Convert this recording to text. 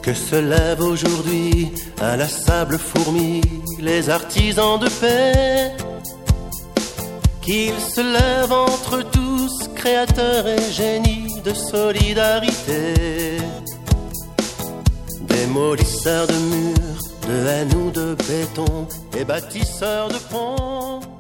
Que se lèvent aujourd'hui à la sable fourmi les artisans de paix, qu'ils se lèvent entre tous, créateurs et génies de solidarité, démolisseurs de murs, de haine ou de béton, et bâtisseurs de ponts.